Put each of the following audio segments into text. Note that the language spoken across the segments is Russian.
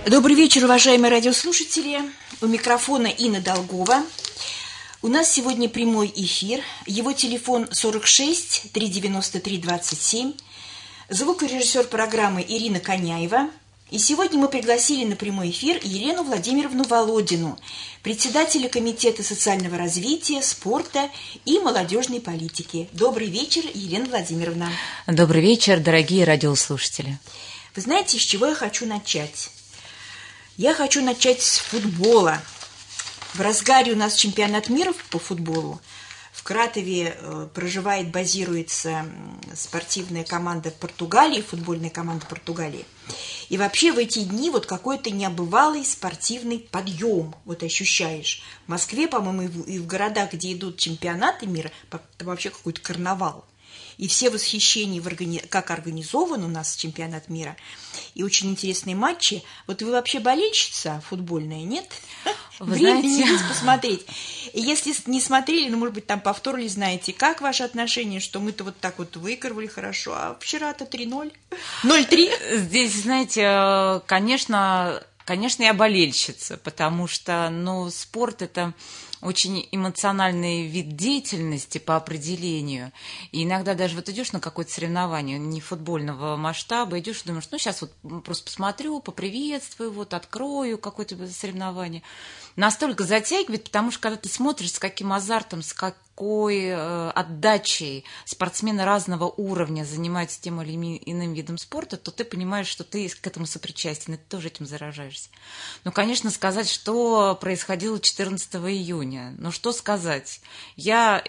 Добрый вечер, уважаемые радиослушатели. У микрофона Инна Долгова. У нас сегодня прямой эфир. Его телефон 46 393 27. Звукорежиссер программы Ирина Коняева. И сегодня мы пригласили на прямой эфир Елену Владимировну Володину, председателя Комитета социального развития, спорта и молодежной политики. Добрый вечер, Елена Владимировна. Добрый вечер, дорогие радиослушатели. Вы знаете, с чего я хочу начать? Я хочу начать с футбола. В разгаре у нас чемпионат мира по футболу. В Кратове базируется спортивная команда Португалии, футбольная команда Португалии. И вообще в эти дни вот какой-то небывалый спортивный подъем вот ощущаешь. В Москве, по-моему, и в городах, где идут чемпионаты мира, это вообще какой-то карнавал. И все восхищения, как организован у нас чемпионат мира, и очень интересные матчи. Вот вы вообще болельщица футбольная, нет? Вы знаете... есть посмотреть. И если не смотрели, ну, может быть, там повторили, знаете, как ваши отношения, что мы-то вот так вот выигрывали хорошо, а вчера-то 3-0? 0-3? Здесь, знаете, конечно, я болельщица, потому что, спорт – это очень эмоциональный вид деятельности по определению. И иногда даже вот идешь на какое-то соревнование не футбольного масштаба, идешь и думаешь, сейчас вот просто посмотрю, поприветствую, вот открою какое-то соревнование. Настолько затягивает, потому что когда ты смотришь, с каким азартом, с какой отдачей спортсмены разного уровня занимаются тем или иным видом спорта, то ты понимаешь, что ты к этому сопричастен, и ты тоже этим заражаешься. Конечно, сказать, что происходило 14 июня. Что сказать? Я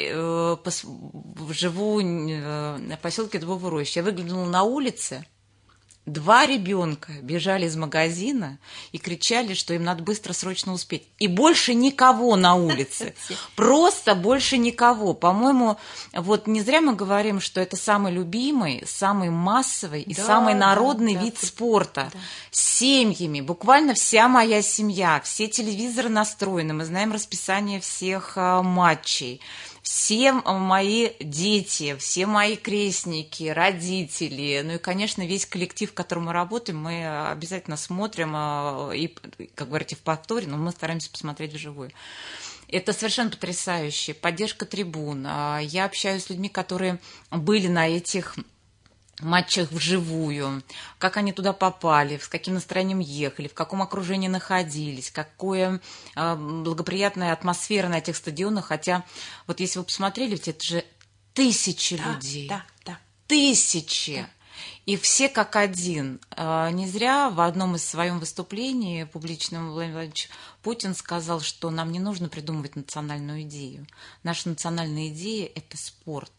живу в поселке Дубовая Роща. Я выглянула на улице. 2 ребенка бежали из магазина и кричали, что им надо быстро, срочно успеть. И больше никого на улице. Просто больше никого. По-моему, вот не зря мы говорим, что это самый любимый, самый массовый и самый народный вид спорта. Да. С семьями. Буквально вся моя семья, все телевизоры настроены. Мы знаем расписание всех матчей. Все мои дети, все мои крестники, родители, и, конечно, весь коллектив, в котором мы работаем, мы обязательно смотрим, и, как говорите, в повторе, но мы стараемся посмотреть вживую. Это совершенно потрясающе. Поддержка трибун. Я общаюсь с людьми, которые были на этих матчах вживую, как они туда попали, с каким настроением ехали, в каком окружении находились, какая благоприятная атмосфера на этих стадионах. Хотя, вот если вы посмотрели, ведь это же тысячи людей. Да. Тысячи. Да. И все как один. Не зря в одном из своем выступлений публичном Владимир Владимирович Путин сказал, что нам не нужно придумывать национальную идею. Наша национальная идея – это спорт.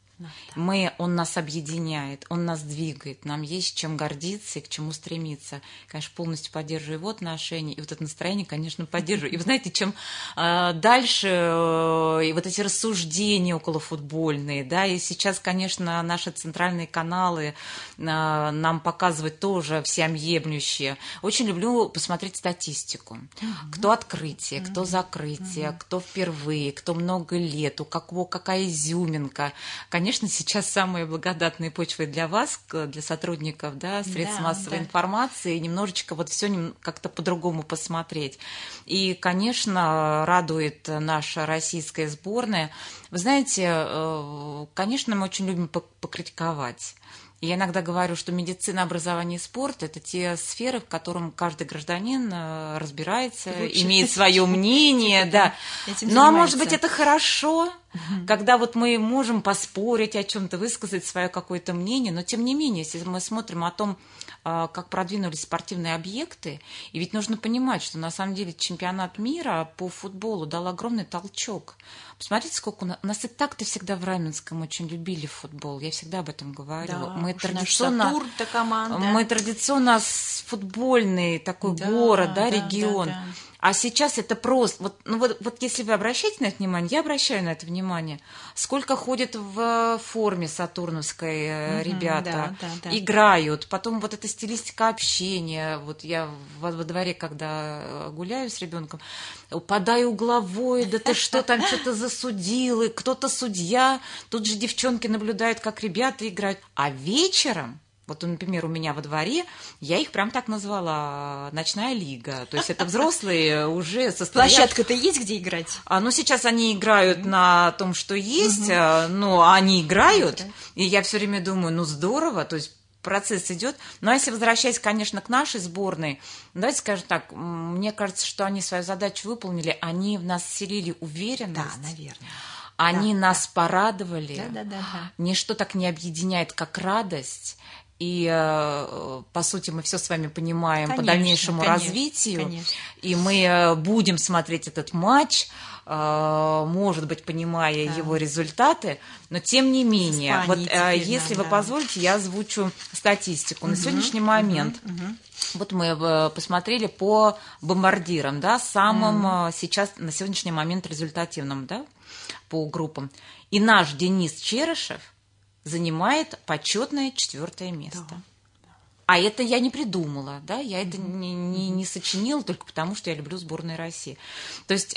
Он нас объединяет, он нас двигает, нам есть чем гордиться и к чему стремиться. Конечно, полностью поддерживаю его отношения, и вот это настроение, конечно, поддерживаю. И вы знаете, чем дальше и вот эти рассуждения околофутбольные, да, и сейчас, конечно, наши центральные каналы нам показывают тоже всеобъемлющие. Очень люблю посмотреть статистику. Кто открытие, кто закрытие, кто впервые, кто много лет, у кого какая изюминка. Конечно, сейчас самые благодатные почвы для вас, для сотрудников, средств массовой информации, немножечко вот все как-то по-другому посмотреть. И, конечно, радует наша российская сборная. Вы знаете, конечно, мы очень любим покритиковать. Я иногда говорю, что медицина, образование и спорт – это те сферы, в которых каждый гражданин разбирается, имеет свое мнение. Да. А может быть, это хорошо, когда вот мы можем поспорить о чем-то, высказать свое какое-то мнение, но тем не менее, если мы смотрим о том, как продвинулись спортивные объекты, и ведь нужно понимать, что на самом деле чемпионат мира по футболу дал огромный толчок. Посмотрите, сколько у нас и так-то всегда в Раменском очень любили футбол. Я всегда об этом говорю. Да, мы традиционно футбольный такой город, регион. Да. А сейчас это просто... Вот если вы обращаете на это внимание, я обращаю на это внимание. Сколько ходят в форме сатурновской ребята, играют. Потом вот эта стилистика общения. Вот я во дворе, когда гуляю с ребенком, подай угловой, да ты что там, что-то засудил, и кто-то судья. Тут же девчонки наблюдают, как ребята играют. А вечером... Вот, например, у меня во дворе, я их прям так назвала, ночная лига. То есть это взрослые уже состоят... Площадка-то есть, где играть? Ну, сейчас они играют на том, что есть, но они играют, и я все время думаю, ну, здорово, то есть процесс идет. Но если возвращаясь, конечно, к нашей сборной, давайте скажем так, мне кажется, что они свою задачу выполнили, они в нас вселили уверенность. Да, наверное. Они нас порадовали. Да. Ничто так не объединяет, как радость. И, по сути, мы все с вами понимаем по дальнейшему развитию. Конечно. И мы будем смотреть этот матч, может быть, понимая его результаты. Но, тем не менее, вот если вы позволите, я озвучу статистику. На сегодняшний момент... Вот мы посмотрели по бомбардирам, да, самым сейчас на сегодняшний момент результативным, да, по группам. И наш Денис Черышев занимает почетное 4 место. Да. А это я не придумала, да, я это не сочинила только потому, что я люблю сборную России. То есть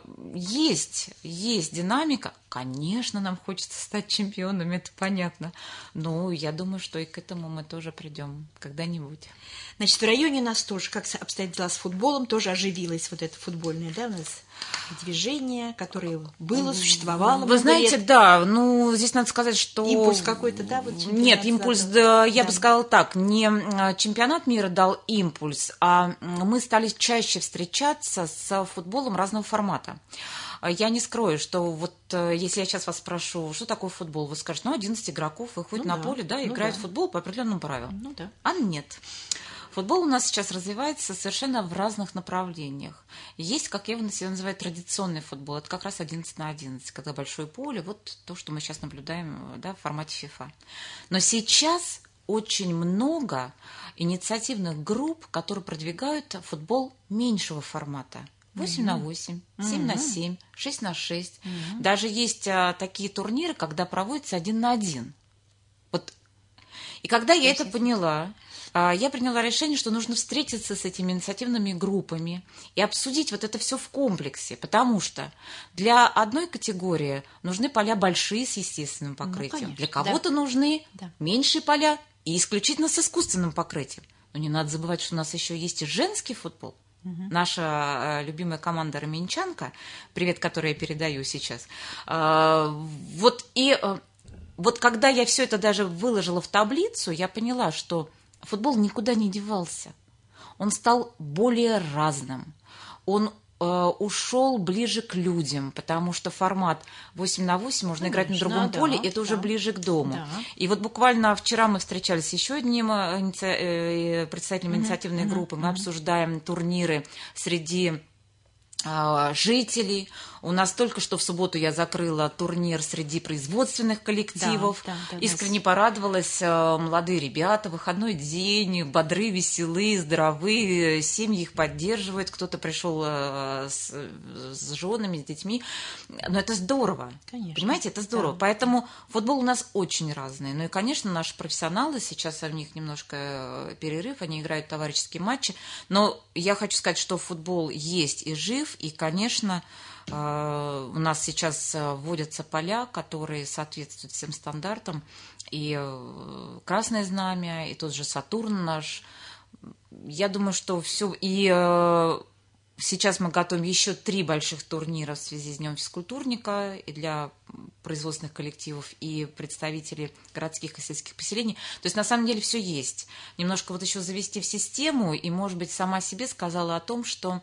есть динамика. Конечно, нам хочется стать чемпионами, это понятно. Но я думаю, что и к этому мы тоже придем когда-нибудь. Значит, в районе нас тоже, как обстоят дела с футболом, тоже оживилось вот это футбольное, да, у нас движение, которое было, существовало. Вы знаете, лет. Да, ну, здесь надо сказать, что... Импульс какой-то, да? Вот Нет, импульс, да, я бы сказала так, не чемпионат мира дал импульс, а мы стали чаще встречаться с футболом разного формата. Я не скрою, что вот если я сейчас вас спрошу, что такое футбол, вы скажете, 11 игроков выходят на поле, да, и играют в футбол по определенным правилам. Ну да. А нет. Футбол у нас сейчас развивается совершенно в разных направлениях. Есть, как я его называю, традиционный футбол. Это как раз 11 на 11, когда большое поле, вот то, что мы сейчас наблюдаем, да, в формате FIFA. Но сейчас очень много инициативных групп, которые продвигают футбол меньшего формата. 8 на 8, 7 на 7, 6 на 6. Даже есть такие турниры, когда проводится 1 на 1. Вот. И когда я это поняла, я приняла решение, что нужно встретиться с этими инициативными группами и обсудить вот это все в комплексе, потому что для одной категории нужны поля большие с естественным покрытием, конечно, для кого-то нужны меньшие поля и исключительно с искусственным покрытием. Но не надо забывать, что у нас еще есть и женский футбол. Наша любимая команда «Раменчанка», привет, который я передаю сейчас, вот когда я все это даже выложила в таблицу, я поняла, что футбол никуда не девался. Он стал более разным. Он ушел ближе к людям, потому что формат 8 на 8 можно играть на другом поле, это уже ближе к дому. Да. И вот буквально вчера мы встречались с еще одним представителем инициативной группы. Мы обсуждаем турниры среди жителей. У нас только что в субботу я закрыла турнир среди производственных коллективов. Да, искренне порадовалась. Молодые ребята, выходной день, бодры, веселые, здоровые, семьи их поддерживают. Кто-то пришел с женами, с детьми. Но это здорово. Конечно. Понимаете, это здорово. Да. Поэтому футбол у нас очень разный. Ну и, конечно, наши профессионалы, сейчас у них немножко перерыв, они играют товарищеские матчи. Но я хочу сказать, что футбол есть и жив, и, конечно, у нас сейчас вводятся поля, которые соответствуют всем стандартам. И Красное Знамя, и тот же Сатурн наш. Я думаю, что все. И сейчас мы готовим еще 3 больших турнира в связи с Днем физкультурника и для производственных коллективов, и представителей городских и сельских поселений. То есть, на самом деле, все есть. Немножко вот еще завести в систему, и, может быть, сама себе сказала о том, что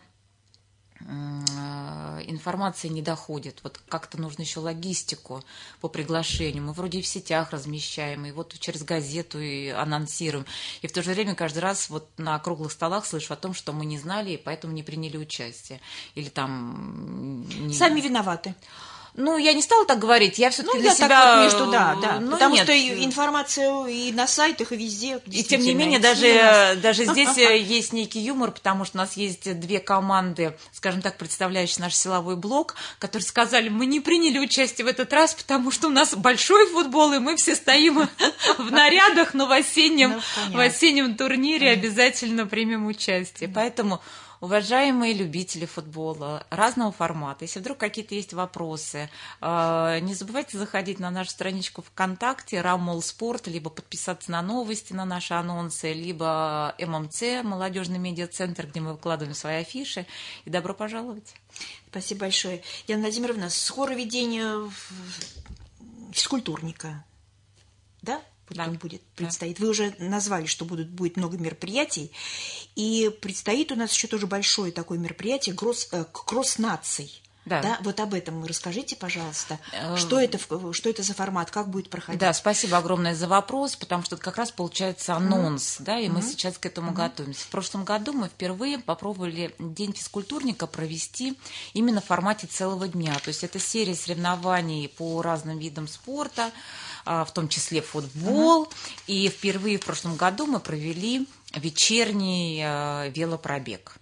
информация не доходит. Вот как-то нужно еще логистику по приглашению. Мы вроде и в сетях размещаем, и вот через газету и анонсируем. И в то же время каждый раз вот на круглых столах слышу о том, что мы не знали, и поэтому не приняли участие. Или там... Сами виноваты. Ну, я не стала так говорить, я все-таки для себя... Так вот между, да. Потому что информация и на сайтах, и везде. И тем не менее, даже здесь есть некий юмор, потому что у нас есть 2 команды, скажем так, представляющие наш силовой блок, которые сказали, мы не приняли участие в этот раз, потому что у нас большой футбол, и мы все стоим в нарядах, но в осеннем турнире обязательно примем участие. Поэтому Уважаемые любители футбола разного формата, если вдруг какие-то есть вопросы, не забывайте заходить на нашу страничку ВКонтакте «Раммол Спорт», либо подписаться на новости, на наши анонсы, либо ММЦ, молодежный медиацентр, где мы выкладываем свои афиши. И добро пожаловать. Спасибо большое. Яна Владимировна, скоро ведение физкультурника, да? Да. Предстоит. Вы уже назвали, что будет много мероприятий. И предстоит у нас еще тоже большое такое мероприятие «Кросс наций». Да, вот об этом расскажите, пожалуйста. Что это за формат, как будет проходить? Да, спасибо огромное за вопрос, потому что это как раз получается анонс, да, и мы сейчас к этому готовимся. В прошлом году мы впервые попробовали День физкультурника провести именно в формате целого дня. То есть это серия соревнований по разным видам спорта, в том числе футбол. И впервые в прошлом году мы провели вечерний велопробег.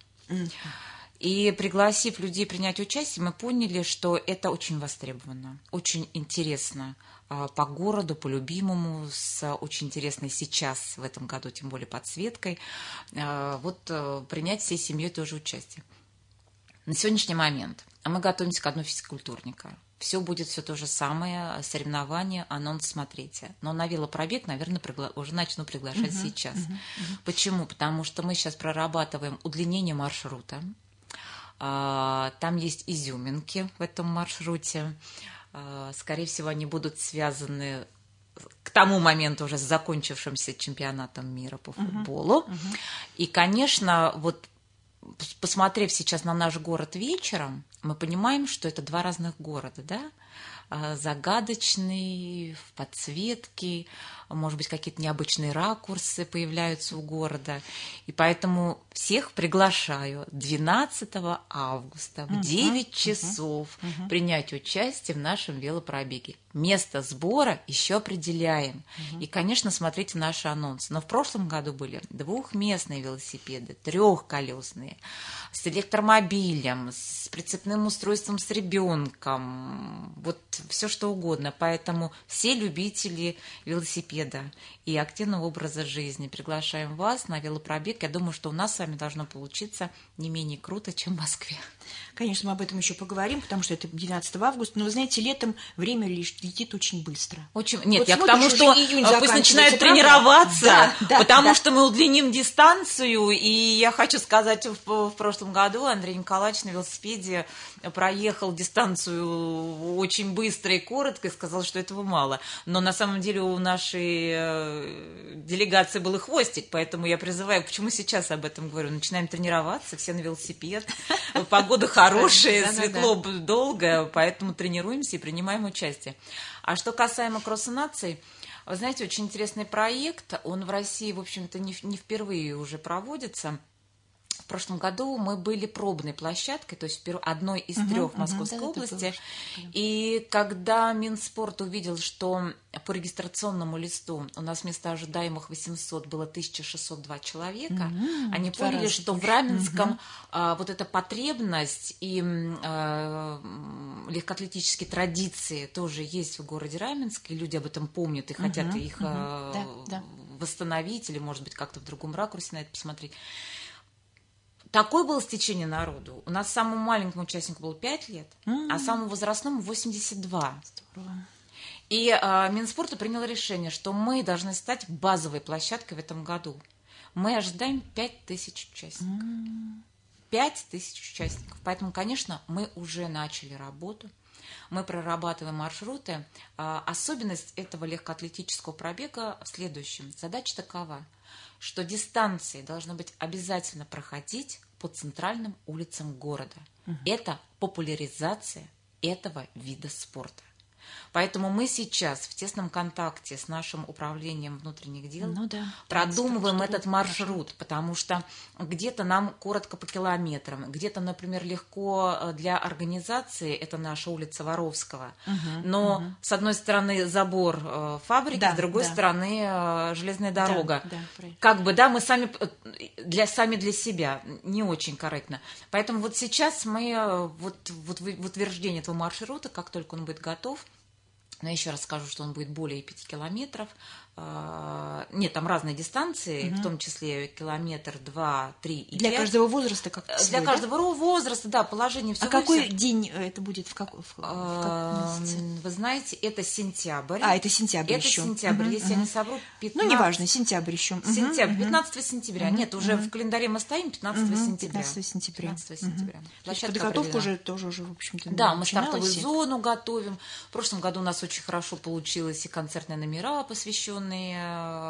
И пригласив людей принять участие, мы поняли, что это очень востребовано, очень интересно по городу, по любимому, с очень интересной сейчас в этом году, тем более подсветкой, принять всей семьей тоже участие. На сегодняшний момент мы готовимся к Дню физкультурника. Все будет все то же самое, соревнования, анонс смотрите. Но на велопробег, наверное, уже начну приглашать сейчас. Почему? Потому что мы сейчас прорабатываем удлинение маршрута. Там есть изюминки в этом маршруте. Скорее всего, они будут связаны к тому моменту уже с закончившимся чемпионатом мира по футболу. И, конечно, вот посмотрев сейчас на наш город вечером, мы понимаем, что это два разных города, да? Загадочный, в подсветке, может быть, какие-то необычные ракурсы появляются у города. И поэтому всех приглашаю 12 августа в 9 часов принять участие в нашем велопробеге. Место сбора еще определяем. И, конечно, смотрите наши анонсы. Но в прошлом году были двухместные велосипеды, трехколесные, с электромобилем, с прицепным устройством с ребенком, вот все что угодно. Поэтому все любители велосипеда и активного образа жизни приглашаем вас на велопробег. Я думаю, что у нас с вами должно получиться не менее круто, чем в Москве. Конечно, мы об этом еще поговорим, потому что это 12 августа. Но, вы знаете, летом время летит очень быстро. Нет, вот я к тому, что пусть начинают тренироваться, потому что мы удлиним дистанцию. И я хочу сказать, в прошлом году Андрей Николаевич на велосипеде проехал дистанцию очень быстро и коротко и сказал, что этого мало. Но на самом деле у нашей делегации был и хвостик, поэтому я призываю, почему сейчас об этом говорю, начинаем тренироваться, все на велосипед, погода хорошая, светло долго, поэтому тренируемся и принимаем участие. А что касаемо кросса наций, вы знаете, очень интересный проект, он в России, в общем-то, не впервые уже проводится. В прошлом году мы были пробной площадкой, то есть одной из трех в Московской области. И когда Минспорт увидел, что по регистрационному листу у нас вместо ожидаемых 800 было 1602 человека, они поняли, что в Раменском вот эта потребность и легкоатлетические традиции тоже есть в городе Раменск, и люди об этом помнят и хотят их восстановить или, может быть, как-то в другом ракурсе на это посмотреть. Такое было стечение народу. У нас самому маленькому участнику было 5 лет, а самому возрастному 82. Здорово. И Минспорт принял решение, что мы должны стать базовой площадкой в этом году. Мы ожидаем 5000 участников. 5000 участников. Поэтому, конечно, мы уже начали работу. Мы прорабатываем маршруты. Особенность этого легкоатлетического пробега в следующем. Задача такова, что дистанции должны быть обязательно проходить по центральным улицам города. Это популяризация этого вида спорта. Поэтому мы сейчас в тесном контакте с нашим управлением внутренних дел продумываем этот маршрут, потому что где-то нам коротко по километрам, где-то, например, легко для организации, это наша улица Воровского, но с одной стороны забор фабрики, с другой стороны железная дорога. Как бы, мы сами для себя, не очень корректно. Поэтому вот сейчас мы в утверждение этого маршрута, как только он будет готов, но еще раз скажу, что он будет более 5 километров. Нет, там разные дистанции, в том числе километр, 2, 3 и 5. Для каждого возраста как-то свой, Для каждого возраста, да, положение всего. А какой день это будет? В каком месяце? Вы знаете, это сентябрь. Это сентябрь еще. Это сентябрь, если я не совру, 15... Ну, неважно, сентябрь еще. Сентябрь, 15 сентября. Нет, уже в календаре мы стоим 15 сентября. 15 сентября. 15 сентября. Подготовка уже тоже, в общем-то, да, мы стартовую зону готовим. В прошлом году у нас очень хорошо получилось и концертные номера, посвященные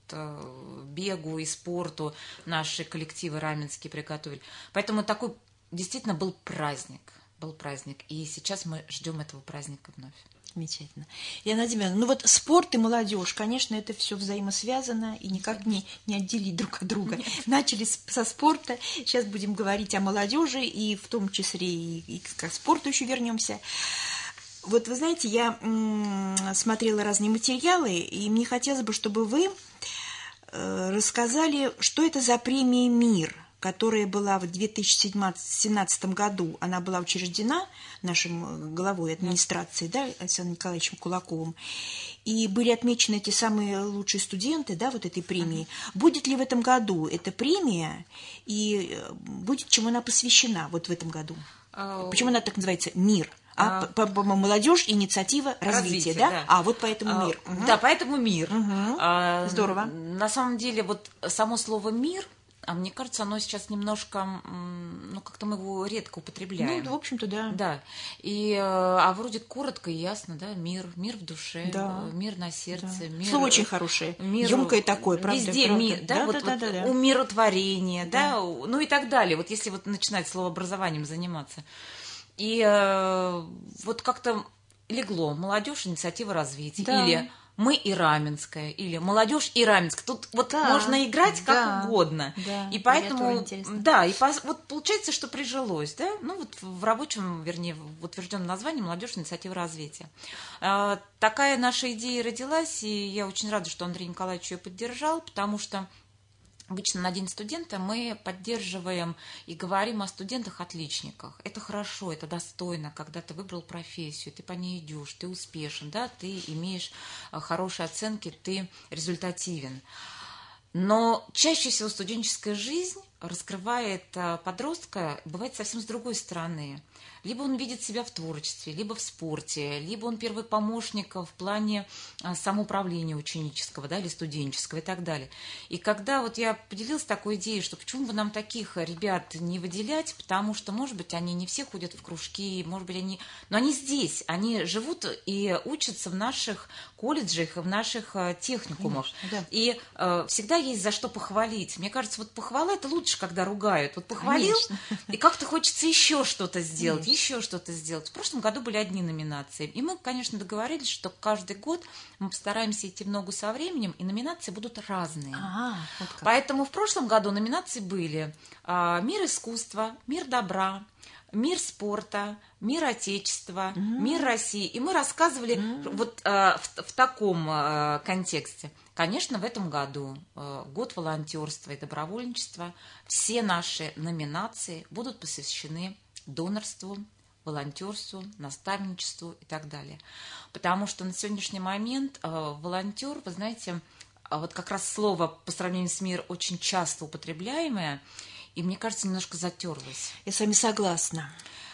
бегу и спорту. Наши коллективы раменские приготовили. Поэтому такой действительно был праздник. И сейчас мы ждем этого праздника вновь. Замечательно. Яна Владимировна, вот спорт и молодежь, конечно, это все взаимосвязано и никак не отделить друг от друга. Начали со спорта, сейчас будем говорить о молодежи, и в том числе и к спорту еще вернемся. Вот вы знаете, я смотрела разные материалы, и мне хотелось бы, чтобы вы рассказали, что это за премия «Мир», которая была в 2017 году, она была учреждена нашим главой администрации, да, Александром Николаевичем Кулаковым, и были отмечены эти самые лучшие студенты, да, вот этой премии. Будет ли в этом году эта премия, и будет чему она посвящена вот в этом году? Почему она так называется «Мир»? По-моему, молодежь, инициатива, развитие, да? Да. Вот поэтому «Мир». Да, поэтому «Мир». Здорово. На самом деле, вот само слово «мир», мне кажется, оно сейчас немножко, как-то мы его редко употребляем. Ну, в общем-то, да. Да. Вроде коротко и ясно, да, мир в душе, да. Мир на сердце, да. Мир. Слово очень хорошее, емкое такое, правда? Везде мир, да, да. Умиротворение, да, ну и так далее. Вот если вот начинать словообразованием заниматься. И вот как-то легло молодежь, инициатива развития, да. Или мы и Раменская, или молодежь и Раменская. Тут вот можно играть как угодно. Да. И поэтому, вот получается, что прижилось, да, ну вот в рабочем, вернее, в утвержденном названии молодежь инициатива развития. Такая наша идея родилась, и я очень рада, что Андрей Николаевич ее поддержал, потому что обычно на День студента мы поддерживаем и говорим о студентах-отличниках. Это хорошо, это достойно, когда ты выбрал профессию, ты по ней идешь, ты успешен, да, ты имеешь хорошие оценки, ты результативен. Но чаще всего студенческая жизнь раскрывает подростка, бывает совсем с другой стороны. Либо он видит себя в творчестве, либо в спорте, либо он первый помощник в плане самоуправления ученического, да, или студенческого и так далее. И когда вот я поделилась такой идеей, что почему бы нам таких ребят не выделять, потому что, может быть, они не все ходят в кружки, может быть, но они здесь, они живут и учатся в наших колледжах и в наших техникумах. Конечно, да. И всегда есть за что похвалить. Мне кажется, вот похвала – это лучше, когда ругают. Вот похвалил, конечно. И как-то хочется еще что-то сделать. Еще что-то сделать. В прошлом году были одни номинации. И мы, конечно, договорились, что каждый год мы постараемся идти в ногу со временем, и номинации будут разные. Вот как. Поэтому в прошлом году номинации были «Мир искусства», «Мир добра», «Мир спорта», «Мир Отечества», «Мир России». И мы рассказывали вот в таком контексте. Конечно, в этом году год волонтерства и добровольничества. Все наши номинации будут посвящены донорству, волонтерству, наставничеству и так далее. Потому что на сегодняшний момент волонтер, вы знаете, вот как раз слово по сравнению с «мир» очень часто употребляемое, и мне кажется, немножко затерлось. Я с вами согласна.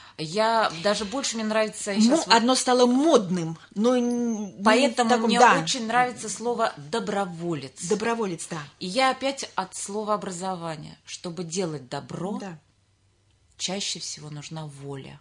Я даже больше мне нравится сейчас... Одно стало модным, но поэтому таком, мне очень нравится слово «доброволец». Доброволец, да. И я опять от слова образования. Чтобы делать добро, чаще всего нужна воля.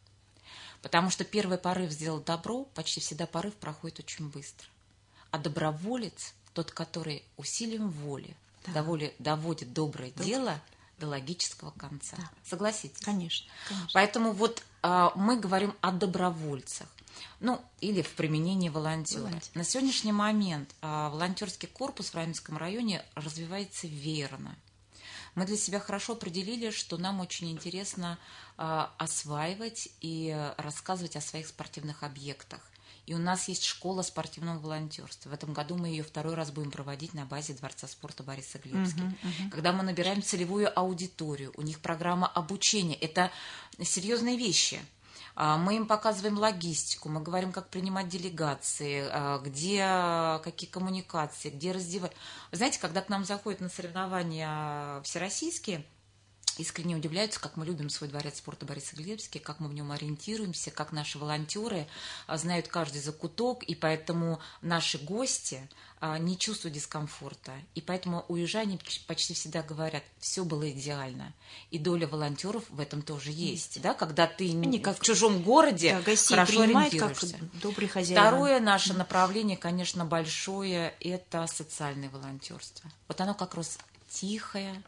Потому что первый порыв сделать добро, почти всегда порыв проходит очень быстро. А доброволец, тот, который усилием воли доводит доброе дело до логического конца. Да. Согласитесь? Конечно. Поэтому вот мы говорим о добровольцах. Ну, или в применении волонтера. На сегодняшний момент волонтерский корпус в Раменском районе развивается верно. Мы для себя хорошо определили, что нам очень интересно осваивать и рассказывать о своих спортивных объектах. И у нас есть школа спортивного волонтерства. В этом году мы ее второй раз будем проводить на базе Дворца спорта Борисоглебский. Когда мы набираем целевую аудиторию, у них программа обучения. Это серьезные вещи. Мы им показываем логистику, мы говорим, как принимать делегации, где какие коммуникации, где раздевать. Вы знаете, когда к нам заходят на соревнования всероссийские, искренне удивляются, как мы любим свой дворец спорта Борисоглебский, как мы в нем ориентируемся, как наши волонтеры знают каждый закуток, и поэтому наши гости не чувствуют дискомфорта. И поэтому уезжая, они почти всегда говорят, все было идеально. И доля волонтеров в этом тоже есть. Да? Когда ты не как в чужом городе, да, хорошо ориентируешься. Как добрый хозяин. Второе наше направление, конечно, большое, это социальное волонтерство. Вот оно как раз тихое,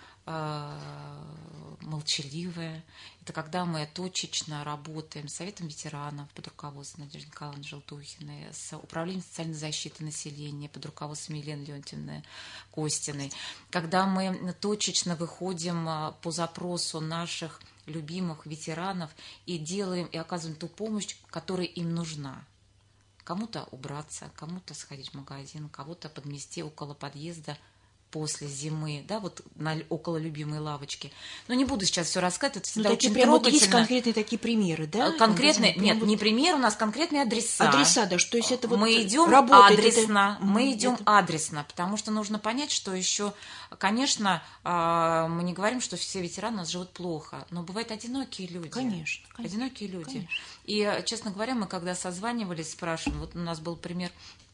молчаливое. Это когда мы точечно работаем с Советом ветеранов под руководством Надежды Николаевны Желтухиной, с Управлением социальной защиты населения под руководством Елены Леонтьевны Костиной, когда мы точечно выходим по запросу наших любимых ветеранов и делаем и оказываем ту помощь, которая им нужна. Кому-то убраться, кому-то сходить в магазин, кого-то подмести около подъезда после зимы, да, вот около любимой лавочки. Но не буду сейчас все рассказывать, это всегда очень трогательно. Вот есть конкретные такие примеры, да? Конкретные, нет, не примеры, у нас конкретные адреса. Адреса, да, что есть это вот мы идем адресно, мы идем адресно, потому что нужно понять, что еще, конечно, мы не говорим, что все ветераны у нас живут плохо, но бывают одинокие люди. Конечно. Одинокие люди. Конечно. И, честно говоря, мы когда созванивались, спрашивали, вот у нас был пример,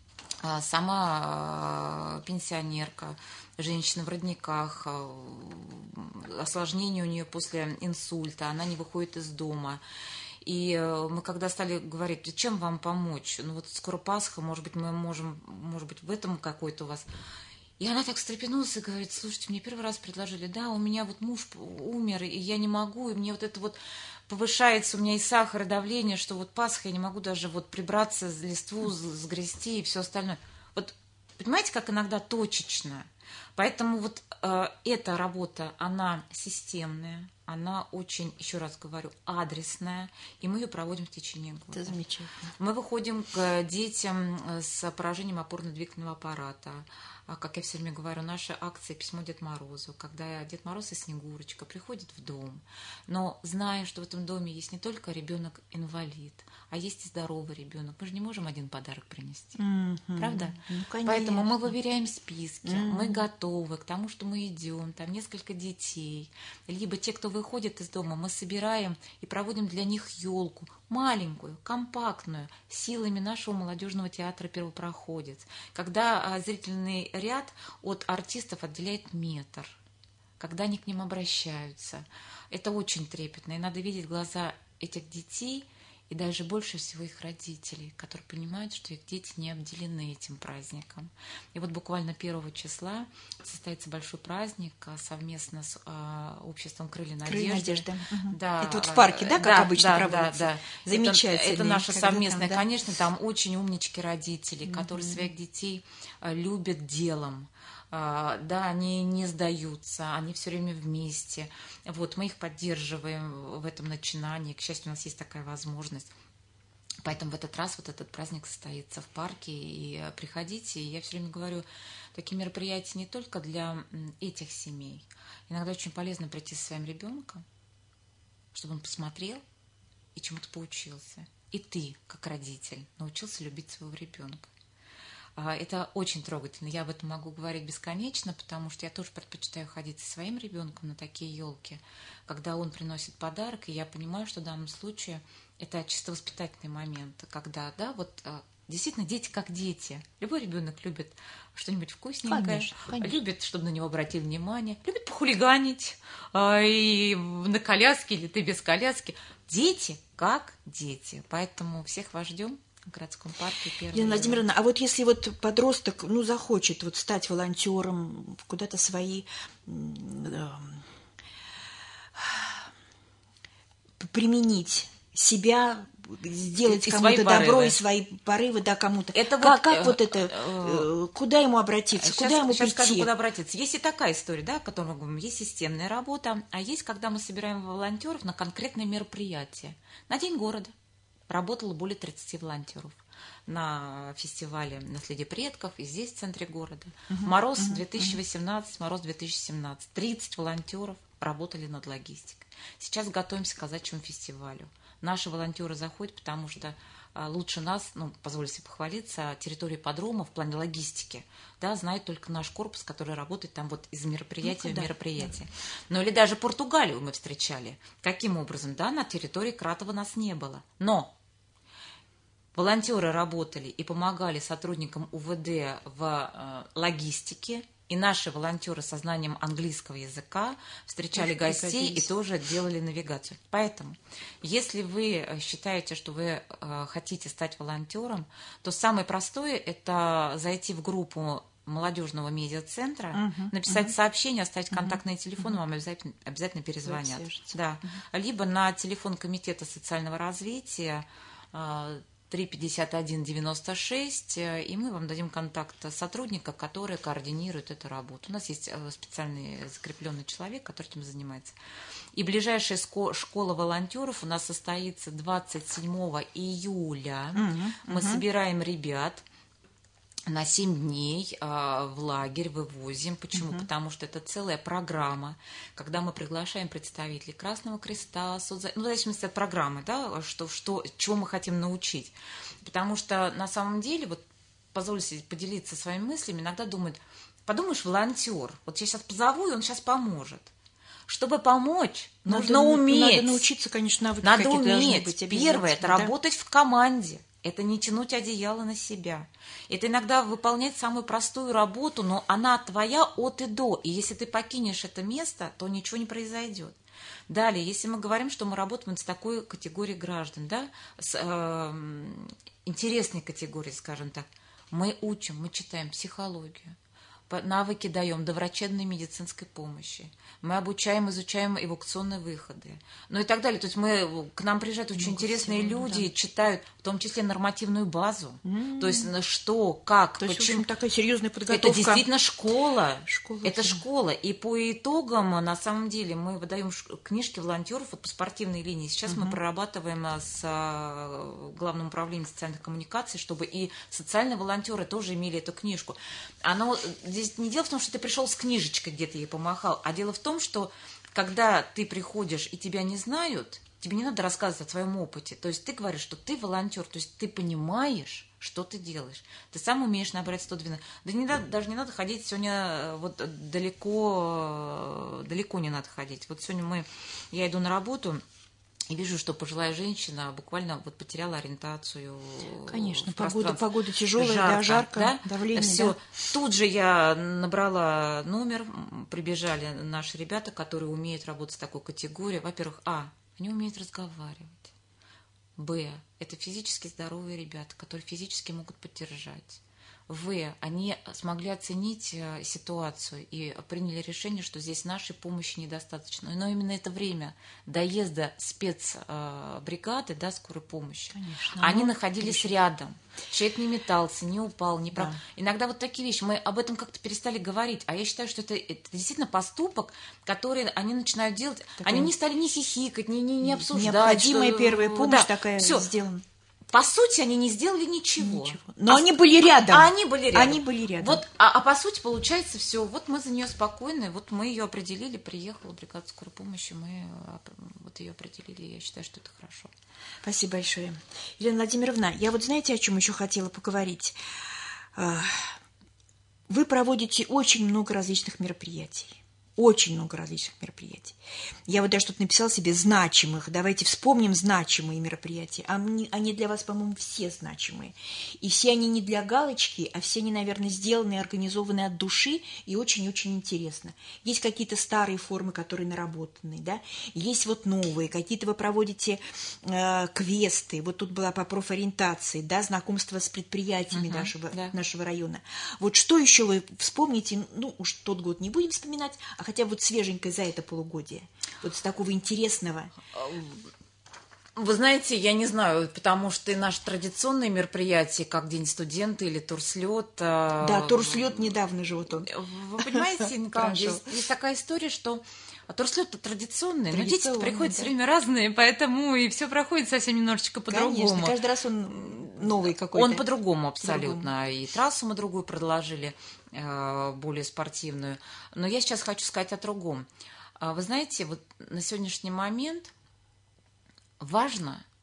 сама пенсионерка, женщина в родниках, осложнение у нее после инсульта, она не выходит из дома. И мы когда стали говорить, чем вам помочь, ну вот скоро Пасха, может быть, мы можем, может быть, в этом какой-то у вас... И она так встрепенулась и говорит, слушайте, мне первый раз предложили, да, у меня вот муж умер, и я не могу, и мне вот это вот повышается, у меня и сахар, и давление, что вот Пасха, я не могу даже вот прибраться, листву сгрести и все остальное. Вот понимаете, как иногда точечно. Поэтому вот эта работа, она системная, она очень, еще раз говорю, адресная, и мы ее проводим в течение года. Это замечательно. Мы выходим к детям с поражением опорно-двигательного аппарата. Как я все время говорю, наша акция «Письмо Деду Морозу», когда Дед Мороз и Снегурочка приходят в дом, но зная, что в этом доме есть не только ребенок-инвалид, а есть и здоровый ребенок. Мы же не можем один подарок принести, правда? Ну, поэтому мы выверяем списки, мы готовы к тому, что мы идем, там несколько детей, либо те, кто выходит из дома, мы собираем и проводим для них елку, маленькую, компактную, силами нашего молодежного театра «Первопроходец», когда зрительный ряд от артистов отделяет метр, когда они к ним обращаются. Это очень трепетно, и надо видеть глаза этих детей, и даже больше всего их родителей, которые понимают, что их дети не обделены этим праздником. И вот буквально 1 числа состоится большой праздник совместно с обществом «Крылья Надежды». «Крылья Надежды». Да. Это вот в парке, да, как обычно проводится? Да. Замечательно. Это наше совместное. Там, да? Конечно, там очень умнички родители, которые своих детей любят делом. Да, они не сдаются, они все время вместе. Вот, мы их поддерживаем в этом начинании. К счастью, у нас есть такая возможность. Поэтому в этот раз вот этот праздник состоится в парке. И приходите. И я все время говорю, такие мероприятия не только для этих семей. Иногда очень полезно прийти со своим ребенком, чтобы он посмотрел и чему-то поучился. И ты, как родитель, научился любить своего ребенка. Это очень трогательно. Я об этом могу говорить бесконечно, потому что я тоже предпочитаю ходить со своим ребенком на такие елки, когда он приносит подарок, и я понимаю, что в данном случае это чисто воспитательный момент, когда, да, вот действительно дети как дети. Любой ребенок любит что-нибудь вкусненькое, конечно. Любит, чтобы на него обратили внимание, любит похулиганить, и на коляске или ты без коляски. Дети как дети. Поэтому всех вас ждем в городском парке. Елена Владимировна, а вот если вот подросток, захочет вот стать волонтером, куда-то свои применить себя, сделать кому-то добро и свои порывы, да, кому-то. Это куда ему обратиться, куда ему прийти? Скажу, куда обратиться. Есть и такая история, да, о которой мы говорим, есть системная работа, а есть, когда мы собираем волонтеров на конкретное мероприятие. На День города работало более 30 волонтеров. На фестивале «Наследие предков» и здесь, в центре города. «Мороз 2018», «Мороз 2017». 30 волонтеров работали над логистикой. Сейчас готовимся к казачьему фестивалю. наши волонтеры заходят, потому что лучше нас, ну, позвольте себе похвалиться, территорию ипподрома в плане логистики, да, знает только наш корпус, который работает там вот из мероприятия в мероприятие. Ну, или даже Португалию мы встречали. Каким образом? Да, на территории Кратова нас не было. Но волонтеры работали и помогали сотрудникам УВД в логистике, и наши волонтеры со знанием английского языка встречали гостей и тоже делали навигацию. Поэтому, если вы считаете, что вы хотите стать волонтером, то самое простое – это зайти в группу молодежного медиацентра, написать сообщение, оставить контактные телефоны, вам обязательно перезвонят. Да. Либо на телефон Комитета социального развития 351-96, и мы вам дадим контакт сотрудника, который координирует эту работу. У нас есть специальный закрепленный человек, который этим занимается. И ближайшая школа волонтеров у нас состоится 27 июля. Мы собираем ребят на 7 дней в лагерь вывозим. Почему? Потому что это целая программа, когда мы приглашаем представителей Красного Креста, ну, в зависимости от программы, да, чего мы хотим научить. Потому что на самом деле, вот позвольте себе поделиться своими мыслями, иногда думают, подумаешь, волонтер, вот я сейчас позову, и он сейчас поможет. Чтобы помочь, нужно уметь. Надо научиться, конечно, навыки надо какие-то должны уметь. быть. Первое – это работать в команде. Это не тянуть одеяло на себя. Это иногда выполнять самую простую работу, но она твоя от и до. И если ты покинешь это место, то ничего не произойдет. Далее, если мы говорим, что мы работаем с такой категорией граждан, да, с интересной категорией, скажем так, мы учим, мы читаем психологию, навыки даем доврачебной медицинской помощи. Мы обучаем, изучаем эвакуационные выходы. Ну и так далее. То есть к нам приезжают очень интересные люди, читают, в том числе нормативную базу. То есть что, как, то почему. Есть, в общем, такая серьезная подготовка. Это действительно школа. Это да. школа. И по итогам, на самом деле, мы выдаем книжки волонтеров вот по спортивной линии. Сейчас мы прорабатываем с Главным управлением социальных коммуникаций, чтобы и социальные волонтеры тоже имели эту книжку. Здесь не дело в том, что ты пришел с книжечкой, где-то ей помахал, а дело в том, что когда ты приходишь и тебя не знают, тебе не надо рассказывать о своем опыте. То есть ты говоришь, что ты волонтер, то есть ты понимаешь, что ты делаешь. Ты сам умеешь набрать 112. Даже не надо ходить сегодня вот далеко не надо ходить. Вот сегодня я иду на работу, и вижу, что пожилая женщина буквально вот потеряла ориентацию. Конечно, погода тяжелая, жарко, да? давление. Все. Да. Тут же я набрала номер, прибежали наши ребята, которые умеют работать с такой категорией. Во-первых, они умеют разговаривать. Б, это физически здоровые ребята, которые физически могут поддержать. В, они смогли оценить ситуацию и приняли решение, что здесь нашей помощи недостаточно. Но именно это время доезда спецбригады, да, скорой помощи, конечно, они находились рядом. Человек не метался, не упал, не прав. Да. Иногда вот такие вещи, мы об этом как-то перестали говорить, а я считаю, что это действительно поступок, который они начинают делать. Они не стали ни хихикать, ни обсуждать. Необходимая первая помощь такая сделана. По сути, они не сделали ничего. Но они были рядом. Они были рядом. Вот, по сути, получается, все. Вот мы за нее спокойны, вот мы ее определили, приехала бригада скорой помощи, мы вот ее определили, я считаю, что это хорошо. Спасибо большое. Елена Владимировна, я вот знаете, о чем еще хотела поговорить? Вы проводите очень много различных мероприятий. Очень много различных мероприятий. Я вот даже тут написала себе значимых. Давайте вспомним значимые мероприятия. Они для вас, по-моему, все значимые. И все они не для галочки, а все они, наверное, сделаны и организованы от души и очень-очень интересно. Есть какие-то старые формы, которые наработаны, да? Есть вот новые. Какие-то вы проводите квесты. Вот тут была по профориентации, да, знакомство с предприятиями нашего района. Вот что еще вы вспомните? Ну, уж тот год не будем вспоминать, а хотя бы вот свеженькое за это полугодие, вот с такого интересного. Вы знаете, я не знаю, потому что и наши традиционные мероприятия, как День студента или Турслет. Да, Турслет недавно же вот он. Вы понимаете, Николай, есть такая история, что Турслет традиционный, но дети приходят все время разные, поэтому и все проходит совсем немножечко по-другому. Конечно, каждый раз он новый какой-то. Он по-другому абсолютно. И трассу мы другую предложили, более спортивную. Но я сейчас хочу сказать о другом. Вы знаете, вот на сегодняшний момент важно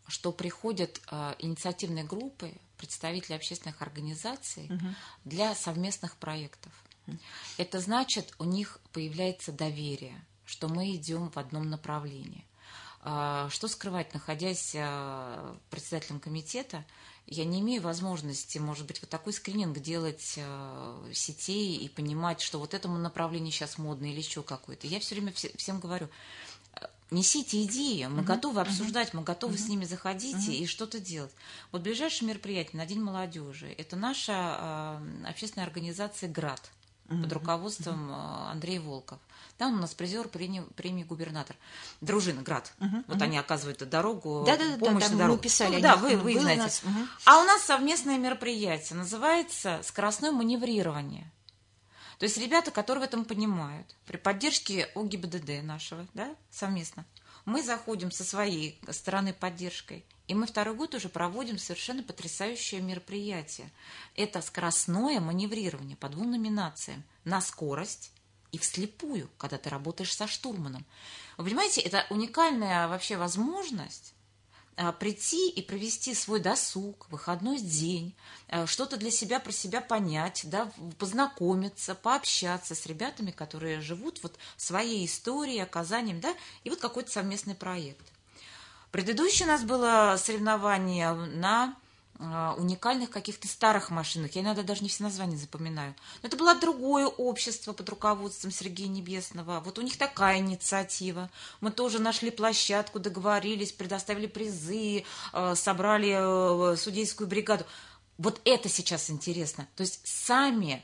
что приходят инициативные группы, представители общественных организаций для совместных проектов. Это значит, у них появляется доверие, что мы идем в одном направлении. Что скрывать, находясь председателем комитета, я не имею возможности, может быть, вот такой скрининг делать сетей и понимать, что вот этому направлению сейчас модно или еще какое-то. Я все время всем говорю, несите идеи, мы готовы обсуждать, мы готовы с ними заходить и что-то делать. Вот ближайшее мероприятие на День молодежи – это наша общественная организация «ГРАД» под руководством Андрея Волков. Там у нас призер премии губернатор. Дружина «ГРАД». Вот они оказывают дорогу, помощь на дорогу. Мы писали, ну, да, вы знаете. А у нас совместное мероприятие называется «Скоростное маневрирование». То есть ребята, которые в этом понимают, при поддержке ОГИБДД нашего, да, совместно, мы заходим со своей стороны поддержкой, и мы второй год уже проводим совершенно потрясающее мероприятие. Это скоростное маневрирование по 2 номинациям на скорость и вслепую, когда ты работаешь со штурманом. Вы понимаете, это уникальная вообще возможность прийти и провести свой досуг, выходной день, что-то для себя про себя понять, да, познакомиться, пообщаться с ребятами, которые живут вот своей историей, оказанием, да, и вот какой-то совместный проект. Предыдущее у нас было соревнование на уникальных каких-то старых машинах. Я иногда даже не все названия запоминаю. Но это было другое общество под руководством Сергея Небесного. Вот у них такая инициатива. Мы тоже нашли площадку, договорились, предоставили призы, собрали судейскую бригаду. Вот это сейчас интересно. То есть сама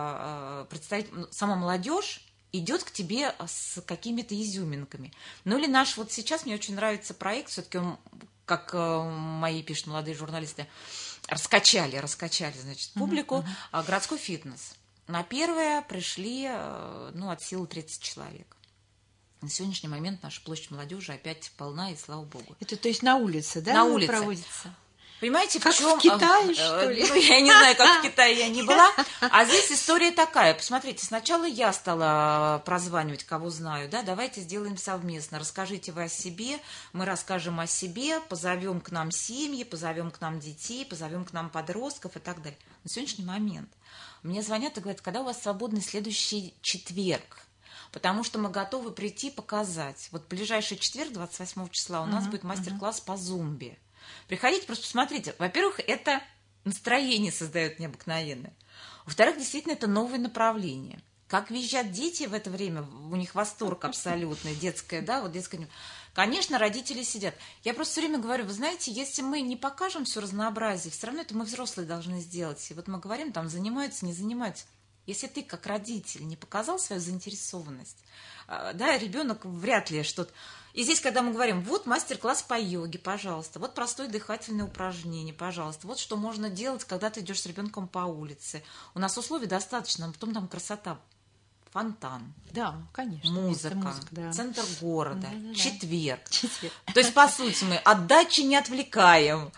молодежь идет к тебе с какими-то изюминками. Ну или наш, вот сейчас мне очень нравится проект, все-таки он, как мои пишут молодые журналисты, раскачали, значит, публику, городской фитнес. На первое пришли, от силы 30 человек. На сегодняшний момент наша площадь молодежи опять полна, и слава богу. Это, то есть, на улице, да? На улице проводится? Понимаете, как в чем... в Китае, что ли? Я не знаю, как в Китае я не была. А здесь история такая. Посмотрите, сначала я стала прозванивать, кого знаю, да, давайте сделаем совместно. Расскажите вы о себе, мы расскажем о себе, позовем к нам семьи, позовем к нам детей, позовем к нам подростков и так далее. На сегодняшний момент мне звонят и говорят, когда у вас свободный следующий четверг? Потому что мы готовы прийти показать. Вот в ближайший четверг, 28 числа, у нас будет мастер-класс по зумбе. Приходите, просто посмотрите. Во-первых, это настроение создает необыкновенное. Во-вторых, действительно, это новое направление. Как визжат дети в это время, у них восторг абсолютный, детское, да, вот детское. Конечно, родители сидят. Я просто все время говорю, вы знаете, если мы не покажем все разнообразие, все равно это мы взрослые должны сделать. И вот мы говорим, там, занимаются, не занимаются. Если ты, как родитель, не показал свою заинтересованность, да, ребенок вряд ли что-то... И здесь, когда мы говорим, вот мастер-класс по йоге, пожалуйста, вот простое дыхательное упражнение, пожалуйста, вот что можно делать, когда ты идешь с ребенком по улице. У нас условий достаточно, а потом там красота. Фонтан. Да, конечно. Музыка, да. Центр города, Да. Четверг. То есть, по сути, мы от дачи не отвлекаем.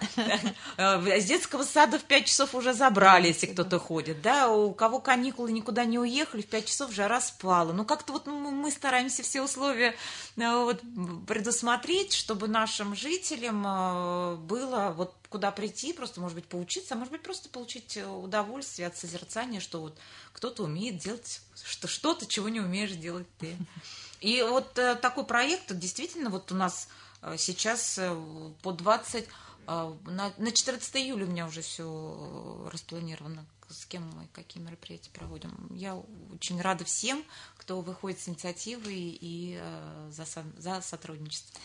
С детского сада в 5 часов уже забрали, если кто-то ходит. Да, у кого каникулы никуда не уехали, в 5 часов жара спала. Ну, как-то вот мы стараемся все условия предусмотреть, чтобы нашим жителям было вот куда прийти, просто, может быть, поучиться, а может быть, просто получить удовольствие от созерцания, что вот кто-то умеет делать что-то, чего не умеешь делать ты. И вот такой проект, действительно, вот у нас сейчас по 20, на 14 июля у меня уже все распланировано, с кем мы какие мероприятия проводим. Я очень рада всем, кто выходит с инициативой и за сотрудничество.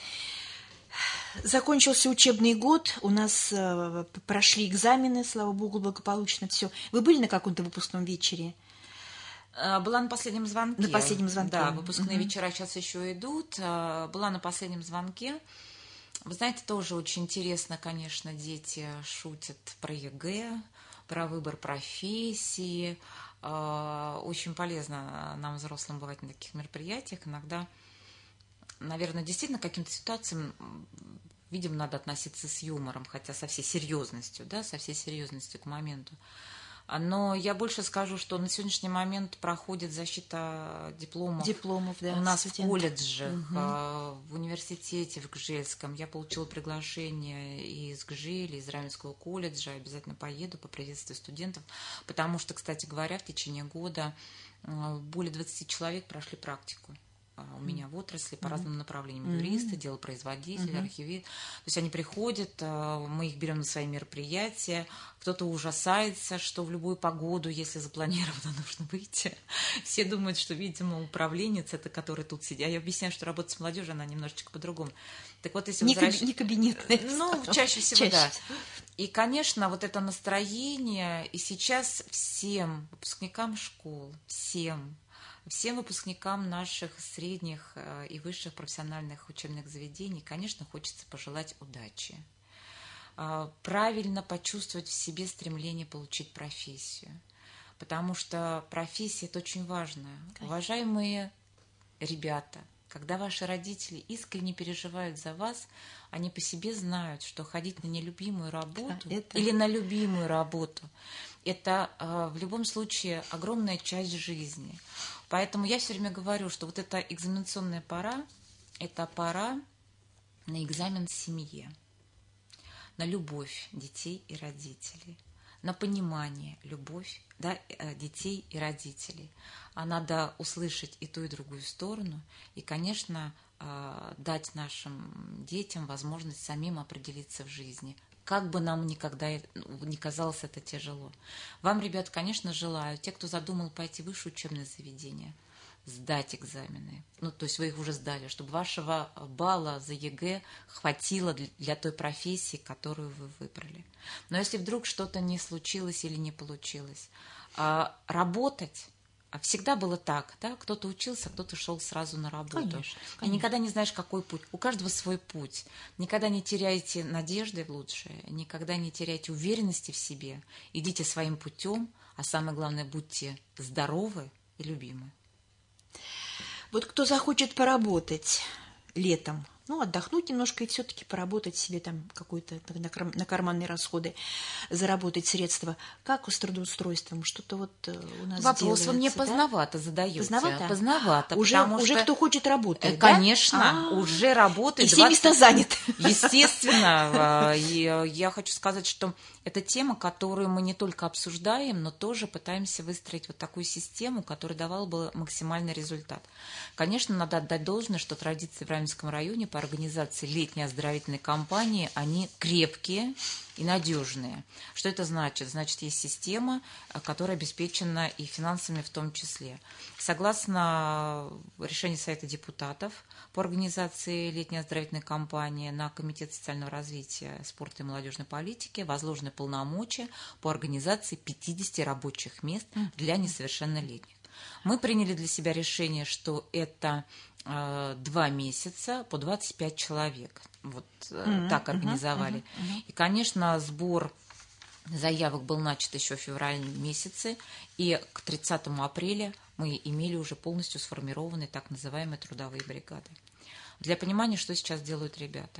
Закончился учебный год, у нас прошли экзамены, слава богу, благополучно все. Вы были на каком-то выпускном вечере? Была на последнем звонке. На последнем звонке. Да, выпускные вечера сейчас еще идут. Была на последнем звонке. Вы знаете, тоже очень интересно, конечно, дети шутят про ЕГЭ, про выбор профессии. Очень полезно нам, взрослым, бывать на таких мероприятиях. Иногда, наверное, действительно к каким-то ситуациям, видимо, надо относиться с юмором, хотя со всей серьезностью, да, со всей серьезностью к моменту. Но я больше скажу, что на сегодняшний момент проходит защита дипломов да, у нас студент. в колледжах, в университете в Гжельском. Я получила приглашение из Гжели, из Раменского колледжа. Обязательно поеду, поприветствую студентов. Потому что, кстати говоря, в течение года более 20 человек прошли практику у меня в отрасли по разным направлениям. Юристы, делопроизводители, архивисты. То есть они приходят, мы их берем на свои мероприятия. Кто-то ужасается, что в любую погоду, если запланировано, нужно выйти. Все думают, что, видимо, управленец, это который тут сидит. Я объясняю, что работа с молодежью, она немножечко по-другому. Так вот, если не кабинет. Ну, чаще всего, да. И, конечно, вот это настроение, и сейчас всем выпускникам школ, всем выпускникам наших средних и высших профессиональных учебных заведений, конечно, хочется пожелать удачи. Правильно почувствовать в себе стремление получить профессию. Потому что профессия – это очень важно. Конечно. Уважаемые ребята, когда ваши родители искренне переживают за вас, они по себе знают, что ходить на нелюбимую работу или на любимую работу – это в любом случае огромная часть жизни. Поэтому я все время говорю, что вот эта экзаменационная пора – это пора на экзамен семье, на любовь детей и родителей, на понимание, любовь, да, детей и родителей. А надо услышать и ту, и другую сторону, и, конечно, дать нашим детям возможность самим определиться в жизни. Как бы нам никогда не казалось это тяжело. Вам, ребят, конечно, желаю, те, кто задумал пойти в высшее учебное заведение, сдать экзамены. Ну, то есть вы их уже сдали, чтобы вашего балла за ЕГЭ хватило для той профессии, которую вы выбрали. Но если вдруг что-то не случилось или не получилось, работать всегда было так, да? Кто-то учился, кто-то шел сразу на работу. Конечно. И никогда не знаешь, какой путь. У каждого свой путь. Никогда не теряйте надежды в лучшее, никогда не теряйте уверенности в себе. Идите своим путем, а самое главное, будьте здоровы и любимы. Вот кто захочет поработать летом, отдохнуть немножко и все-таки поработать себе там какой-то на карманные расходы, заработать средства. Как с трудоустройством? Что-то вот у нас вопрос делается, вы мне да? поздновато задаете. Поздновато. Уже кто хочет работать, конечно, да? Уже работает. И все места заняты. Естественно. Я хочу сказать, что это тема, которую мы не только обсуждаем, но тоже пытаемся выстроить вот такую систему, которая давала бы максимальный результат. Конечно, надо отдать должное, что традиции в Раменском районе по организации летней оздоровительной кампании, они крепкие и надежные. Что это значит? Значит, есть система, которая обеспечена и финансами в том числе. Согласно решению Совета депутатов по организации летней оздоровительной кампании на Комитет социального развития, спорта и молодежной политики возложены полномочия по организации 50 рабочих мест для несовершеннолетних. Мы приняли для себя решение, что это 2 месяца по 25 человек. Вот так организовали. И, конечно, сбор заявок был начат еще в феврале месяце, и к 30 апреля мы имели уже полностью сформированные так называемые трудовые бригады. Для понимания, что сейчас делают ребята.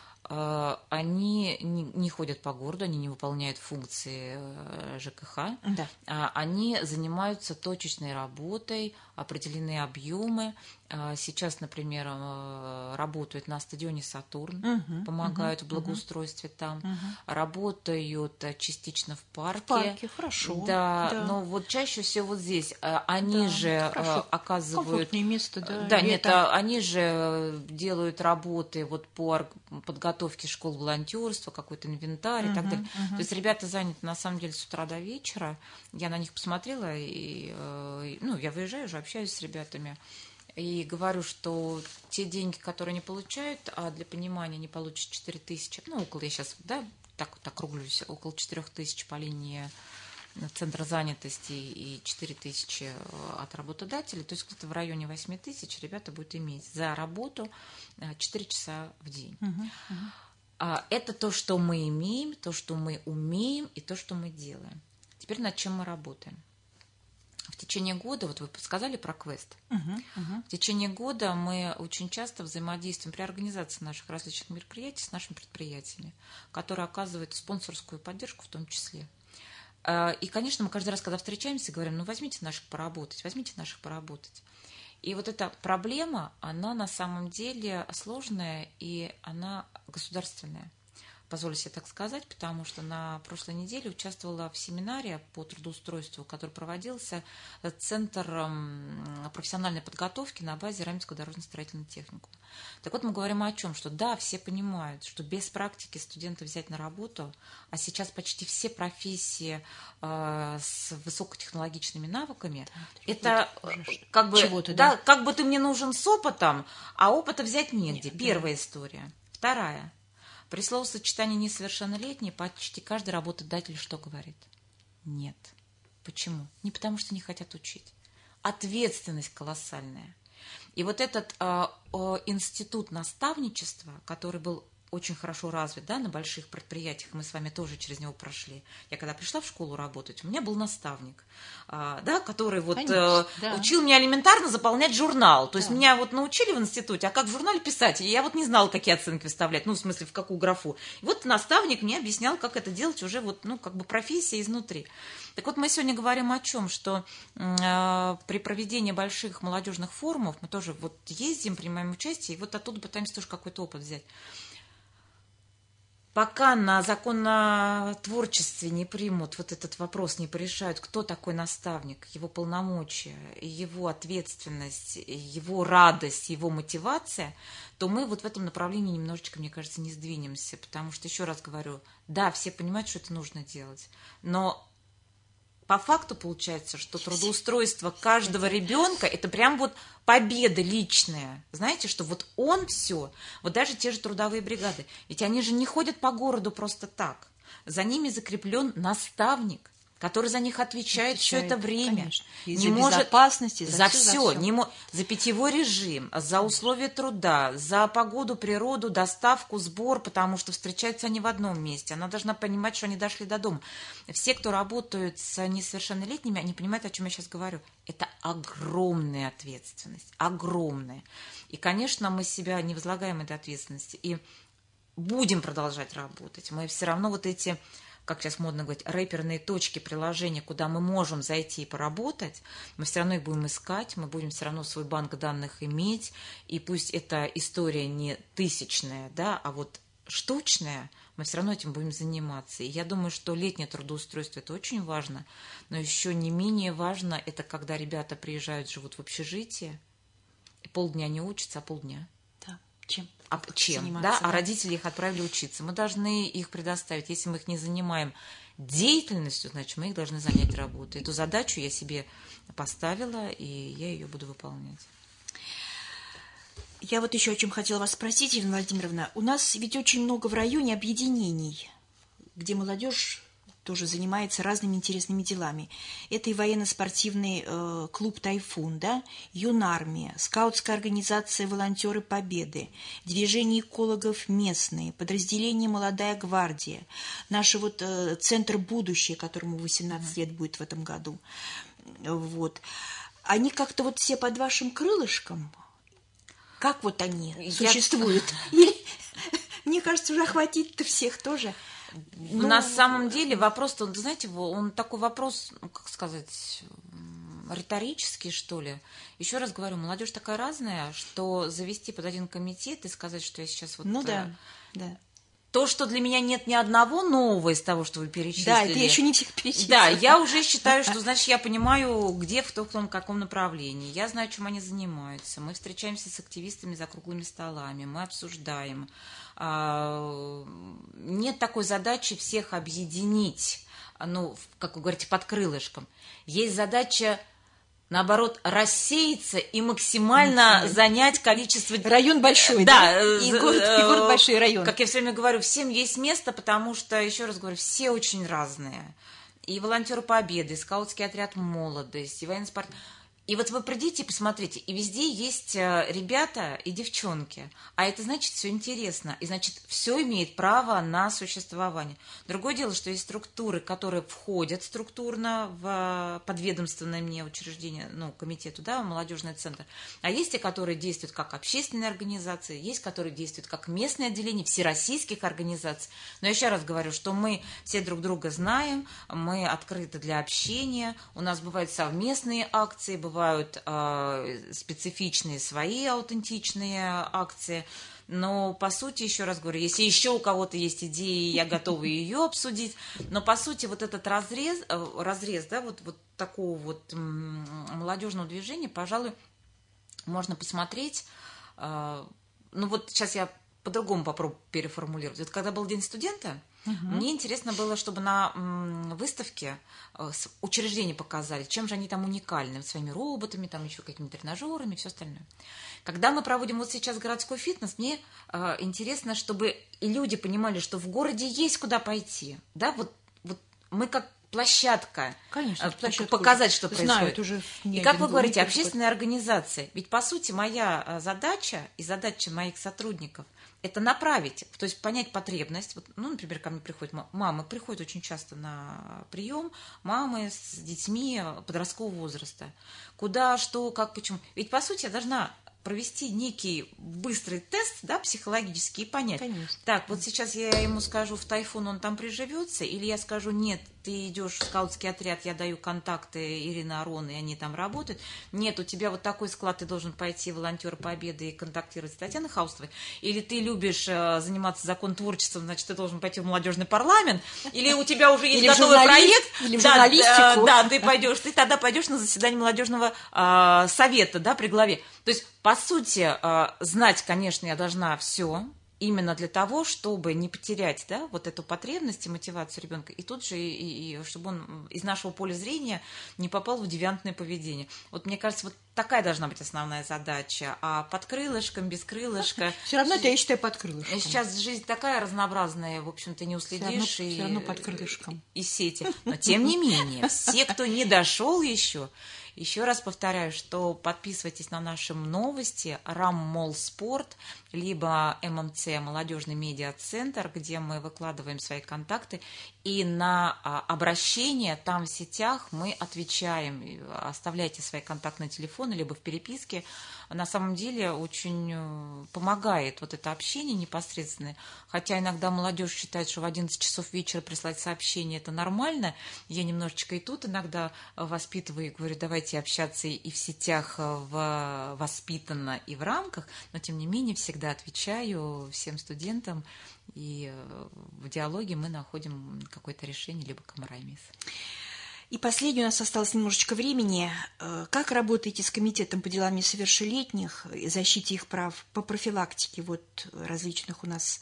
Они не ходят по городу, они не выполняют функции ЖКХ, да. Они занимаются точечной работой, определенные объемы. Сейчас, например, работают на стадионе «Сатурн», помогают в благоустройстве там, работают частично в парке. В парке, хорошо. Да, но вот чаще всего вот здесь они же оказывают... Комфортное место, да. Да, нет, они же делают работы вот по подготовке школ волонтерства, какой-то инвентарь и так далее. То есть ребята заняты на самом деле с утра до вечера. Я на них посмотрела, и я выезжаю уже, общаюсь с ребятами. И говорю, что те деньги, которые они получают, а для понимания они получат 4 тысячи, около, я сейчас, так округлюсь, около 4 тысяч по линии центра занятости и 4 тысячи от работодателей, то есть где-то в районе 8 тысяч ребята будут иметь за работу 4 часа в день. Это то, что мы имеем, то, что мы умеем и то, что мы делаем. Теперь над чем мы работаем? В течение года, вот вы сказали про квест, в течение года мы очень часто взаимодействуем при организации наших различных мероприятий с нашими предприятиями, которые оказывают спонсорскую поддержку в том числе. И, конечно, мы каждый раз, когда встречаемся, говорим, ну, возьмите наших поработать. И вот эта проблема, она на самом деле сложная, и она государственная. Позволю себе так сказать, потому что на прошлой неделе участвовала в семинаре по трудоустройству, который проводился Центром профессиональной подготовки на базе Раменского дорожно-строительного техникума. Так вот, мы говорим о чем? Что да, все понимают, что без практики студента взять на работу, а сейчас почти все профессии с высокотехнологичными навыками, да, это как бы, да, как бы ты мне нужен с опытом, а опыта взять негде. Первая история. Вторая. При словосочетании «несовершеннолетний» почти каждый работодатель что говорит? Нет. Почему? Не потому, что не хотят учить. Ответственность колоссальная. И вот этот институт наставничества, который был очень хорошо развит, да, на больших предприятиях, мы с вами тоже через него прошли. Я когда пришла в школу работать, у меня был наставник, да, который вот учил меня элементарно заполнять журнал. То есть меня вот научили в институте, а как в журнале писать? И я вот не знала, какие оценки выставлять, ну, в смысле, в какую графу. И вот наставник мне объяснял, как это делать уже вот, ну, как бы профессия изнутри. Так вот, мы сегодня говорим о чем, что при проведении больших молодежных форумов мы тоже вот ездим, принимаем участие, и вот оттуда пытаемся тоже какой-то опыт взять. Пока на законотворчестве не примут вот этот вопрос, не порешают, кто такой наставник, его полномочия, его ответственность, его радость, его мотивация, то мы вот в этом направлении немножечко, мне кажется, не сдвинемся. Потому что, еще раз говорю, да, все понимают, что это нужно делать, но по факту получается, что трудоустройство каждого ребенка – это прям вот победа личная. Знаете, что вот он все, вот даже те же трудовые бригады, ведь они же не ходят по городу просто так. За ними закреплен наставник, который за них отвечает все это время. И не за безопасность, за все. За питьевой режим, за условия труда, за погоду, природу, доставку, сбор, потому что встречаются они в одном месте. Она должна понимать, что они дошли до дома. Все, кто работают с несовершеннолетними, они понимают, о чем я сейчас говорю. Это огромная ответственность, огромная. И, конечно, мы себя не возлагаем этой ответственности и будем продолжать работать. Мы все равно вот эти, как сейчас модно говорить, рэперные точки приложения, куда мы можем зайти и поработать, мы все равно их будем искать, мы будем все равно свой банк данных иметь, и пусть эта история не тысячная, да, а вот штучная, мы все равно этим будем заниматься. И я думаю, что летнее трудоустройство – это очень важно, но еще не менее важно – это когда ребята приезжают, живут в общежитии, и полдня не учатся, а полдня. Да, чем? Да? А родители их отправили учиться. Мы должны их предоставить. Если мы их не занимаем деятельностью, значит, мы их должны занять работой. Эту задачу я себе поставила, и я ее буду выполнять. Я вот еще о чем хотела вас спросить, Ирина Владимировна. У нас ведь очень много в районе объединений, где молодежь тоже занимается разными интересными делами. Это и военно-спортивный клуб «Тайфун», да, юнармия, скаутская организация «Волонтеры Победы», движение экологов местные, подразделение «Молодая гвардия», наш вот центр «Будущее», которому 18 лет будет в этом году. Вот. Они как-то вот все под вашим крылышком? Как вот они существуют? Мне кажется, уже охватить-то всех тоже. На самом деле вопрос, знаете, он такой вопрос, как сказать, риторический, что ли. Еще раз говорю, молодежь такая разная, что завести под один комитет и сказать, что я сейчас вот... Ну да. То, что для меня нет ни одного нового из того, что вы перечислили. Да, это я еще не всех перечислила. Да, я уже считаю, что, значит, я понимаю, где, в том, каком направлении. Я знаю, чем они занимаются. Мы встречаемся с активистами за круглыми столами, мы обсуждаем. Нет такой задачи всех объединить, ну, как вы говорите, под крылышком. Есть задача, наоборот, рассеяться и максимально занять количество... Район большой, да? И город большой район. Как я все время говорю, всем есть место, потому что, еще раз говорю, все очень разные. И волонтеры Победы, и скаутский отряд «Молодость», и военный спорт. И вот вы придите и посмотрите, и везде есть ребята и девчонки. А это значит, все интересно. И значит, все имеет право на существование. Другое дело, что есть структуры, которые входят структурно в подведомственное мне учреждение, ну, комитету, да, молодежный центр. А есть те, которые действуют как общественные организации, есть, которые действуют как местные отделения всероссийских организаций. Но еще раз говорю, что мы все друг друга знаем, мы открыты для общения, у нас бывают совместные акции, бывают специфичные свои аутентичные акции, но по сути, еще раз говорю, если еще у кого-то есть идеи, я готова ее обсудить, но по сути вот этот разрез, да, вот такого вот молодежного движения, пожалуй, можно посмотреть, ну вот сейчас я по-другому попробую переформулировать. Вот когда был День студента, мне интересно было, чтобы на выставке учреждения показали, чем же они там уникальны, своими роботами, там еще какими-то тренажерами и все остальное. Когда мы проводим вот сейчас городской фитнес, мне интересно, чтобы и люди понимали, что в городе есть куда пойти. Да, вот мы как площадка, конечно, показать, что происходит. Уже и как вы говорите, общественная организация. Ведь, по сути, моя задача и задача моих сотрудников – это направить, то есть понять потребность. Вот, ну, например, ко мне приходят мамы, приходят очень часто на прием, мамы с детьми подросткового возраста. Куда, что, как, почему. Ведь, по сути, я должна провести некий быстрый тест, да, психологический, и понять. Конечно. Так, вот сейчас я ему скажу, в Тайфун он там приживется, или я скажу, нет, ты идешь в скаутский отряд, я даю контакты Ирины Ароны, и они там работают. Нет, у тебя вот такой склад, ты должен пойти в волонтер Победы и контактировать с Татьяной Хаустовой. Или ты любишь заниматься законотворчеством, значит, ты должен пойти в молодежный парламент. Или у тебя уже есть готовый проект. Или в журналистику. Да, ты тогда пойдешь на заседание молодежного совета, да, при главе. То есть, по сути, знать, конечно, я должна все, именно для того, чтобы не потерять, да, вот эту потребность и мотивацию ребенка, и тут же, и чтобы он из нашего поля зрения не попал в девиантное поведение. Вот мне кажется, вот такая должна быть основная задача. А под крылышком, без крылышка... Все равно это, я считаю, под крылышком. Сейчас жизнь такая разнообразная, в общем-то, не уследишь. Все равно под крылышком. И сети. Но, тем не менее, все, кто не дошел еще раз повторяю, что подписывайтесь на наши новости РАМ-Молл Спорт, либо ММЦ Молодежный медиа-центр, где мы выкладываем свои контакты. И на обращения там в сетях мы отвечаем. Оставляйте свои контактные телефоны, либо в переписке. На самом деле очень помогает вот это общение непосредственное. Хотя иногда молодежь считает, что в 11 часов вечера прислать сообщение – это нормально. Я немножечко и тут иногда воспитываю и говорю, давайте общаться и в сетях воспитанно, и в рамках. Но, тем не менее, всегда отвечаю всем студентам. И в диалоге мы находим какое-то решение, либо компромисс. И последнее, у нас осталось немножечко времени. Как работаете с комитетом по делам несовершеннолетних и защите их прав по профилактике вот различных у нас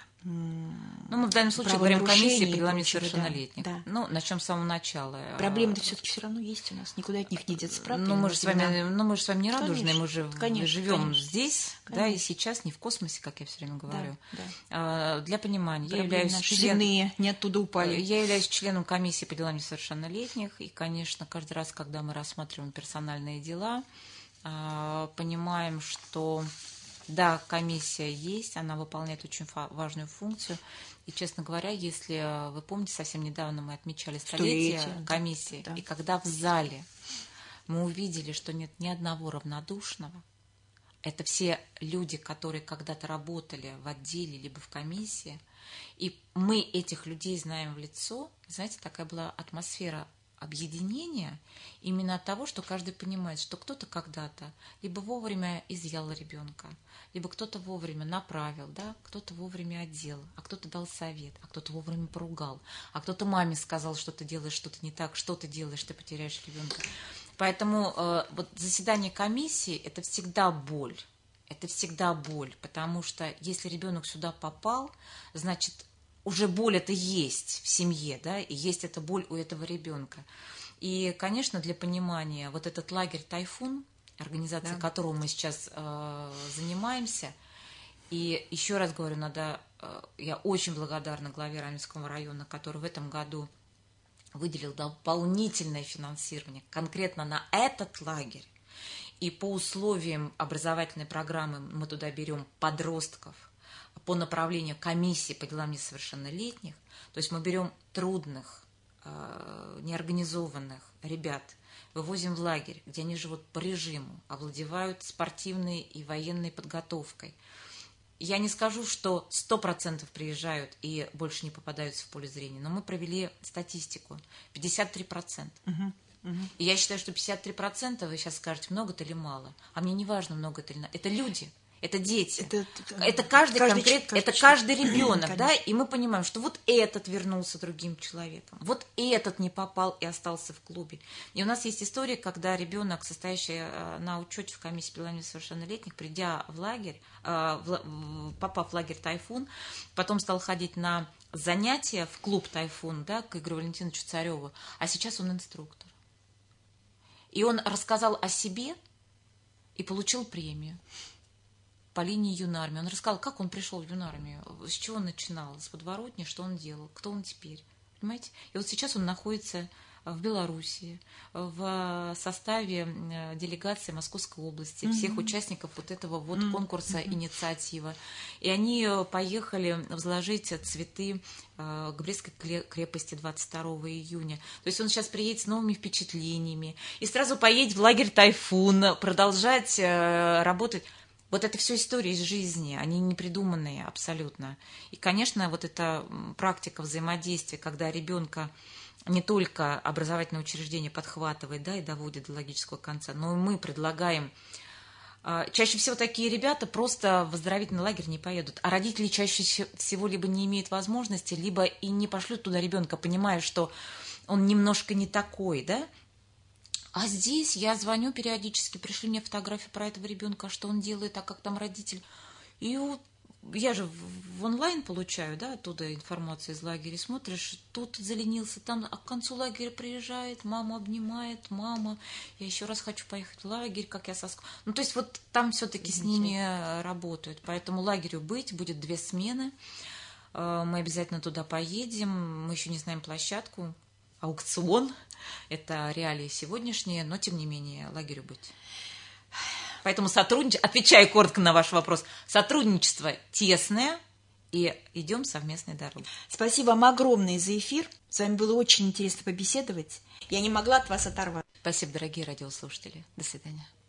Ну, мы в данном случае говорим комиссии по делам несовершеннолетних. Да. Ну, начнем с самого начала. Проблемы-то все-таки все равно есть у нас, никуда от них не деться, правда? Ну, мы же с вами не радужные, мы же живем здесь, конечно. Да, и сейчас не в космосе, как я все время говорю. Да. Для понимания, я являюсь земные, не оттуда упали. Я являюсь членом комиссии по делам несовершеннолетних, и, конечно, каждый раз, когда мы рассматриваем персональные дела, понимаем, что да, комиссия есть, она выполняет очень важную функцию. И, честно говоря, если вы помните, совсем недавно мы отмечали столетие комиссии, да. И когда в зале мы увидели, что нет ни одного равнодушного, это все люди, которые когда-то работали в отделе либо в комиссии, и мы этих людей знаем в лицо, знаете, такая была атмосфера объединения именно от того, что каждый понимает, что кто-то когда-то либо вовремя изъял ребенка, либо кто-то вовремя направил, да, кто-то вовремя одел, а кто-то дал совет, а кто-то вовремя поругал, а кто-то маме сказал, что ты делаешь что-то не так, что ты делаешь, ты потеряешь ребенка. Поэтому вот заседание комиссии – это всегда боль. Это всегда боль, потому что если ребенок сюда попал, значит, уже боль это есть в семье, да, и есть эта боль у этого ребенка. И, конечно, для понимания, вот этот лагерь «Тайфун», организация которого мы сейчас занимаемся, и еще раз говорю, я очень благодарна главе Раменского района, который в этом году выделил дополнительное финансирование конкретно на этот лагерь. И по условиям образовательной программы мы туда берем подростков по направлению комиссии по делам несовершеннолетних. То есть мы берем трудных, неорганизованных ребят, вывозим в лагерь, где они живут по режиму, овладевают спортивной и военной подготовкой. Я не скажу, что 100% приезжают и больше не попадаются в поле зрения, но мы провели статистику. 53%. И я считаю, что 53%, вы сейчас скажете, много это или мало. А мне не важно, много это или мало. Это люди. Это дети, это каждый ребенок, да, и мы понимаем, что вот этот вернулся другим человеком, вот этот не попал и остался в клубе. И у нас есть история, когда ребенок, состоящий на учете в комиссии по делам несовершеннолетних, придя в лагерь, попав в лагерь «Тайфун», потом стал ходить на занятия в клуб «Тайфун», да, к Игорю Валентиновичу Цареву, а сейчас он инструктор. И он рассказал о себе и получил премию по линии юнармии. Он рассказал, как он пришел в юнармию, с чего он начинал, с подворотни, что он делал, кто он теперь. Понимаете? И вот сейчас он находится в Белоруссии, в составе делегации Московской области, всех участников вот этого вот конкурса «Инициатива». И они поехали возложить цветы к Брестской крепости 22 июня. То есть он сейчас приедет с новыми впечатлениями и сразу поедет в лагерь «Тайфун», продолжать работать. Вот это все истории из жизни, они не придуманные абсолютно. И, конечно, вот эта практика взаимодействия, когда ребенка не только образовательное учреждение подхватывает, да, и доводит до логического конца, но и мы предлагаем. Чаще всего такие ребята просто в оздоровительный лагерь не поедут, а родители чаще всего либо не имеют возможности, либо и не пошлют туда ребенка, понимая, что он немножко не такой, да. А здесь я звоню периодически, пришли мне фотографии про этого ребенка, что он делает, а как там родитель. И вот я же в онлайн получаю, да, оттуда информацию из лагеря, смотришь, тут заленился, там, а к концу лагеря приезжает, мама обнимает, мама, я еще раз хочу поехать в лагерь, как я соскучилась. Ну, то есть вот там все-таки с ними работают, поэтому лагерю будет 2 смены, мы обязательно туда поедем, мы еще не знаем площадку, аукцион, это реалии сегодняшние, но тем не менее лагерю быть. Поэтому отвечаю коротко на ваш вопрос, сотрудничество тесное и идем совместной дорогой. Спасибо вам огромное за эфир. С вами было очень интересно побеседовать. Я не могла от вас оторваться. Спасибо, дорогие радиослушатели. До свидания.